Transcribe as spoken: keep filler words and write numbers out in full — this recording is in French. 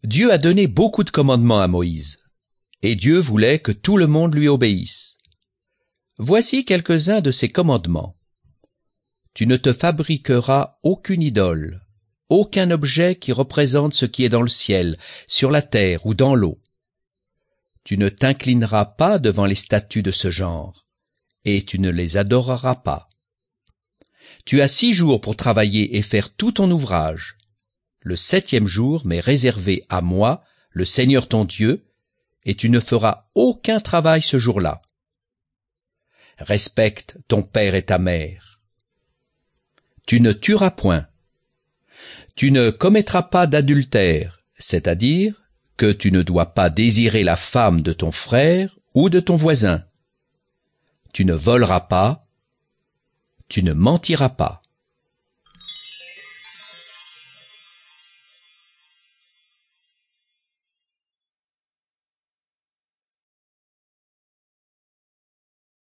Dieu a donné beaucoup de commandements à Moïse, et Dieu voulait que tout le monde lui obéisse. Voici quelques-uns de ces commandements. Tu ne te fabriqueras aucune idole, aucun objet qui représente ce qui est dans le ciel, sur la terre ou dans l'eau. Tu ne t'inclineras pas devant les statues de ce genre, et tu ne les adoreras pas. Tu as six jours pour travailler et faire tout ton ouvrage. Le septième jour m'est réservé à moi, le Seigneur ton Dieu, et tu ne feras aucun travail ce jour-là. Respecte ton père et ta mère. Tu ne tueras point. Tu ne commettras pas d'adultère, c'est-à-dire que tu ne dois pas désirer la femme de ton frère ou de ton voisin. Tu ne voleras pas. Tu ne mentiras pas.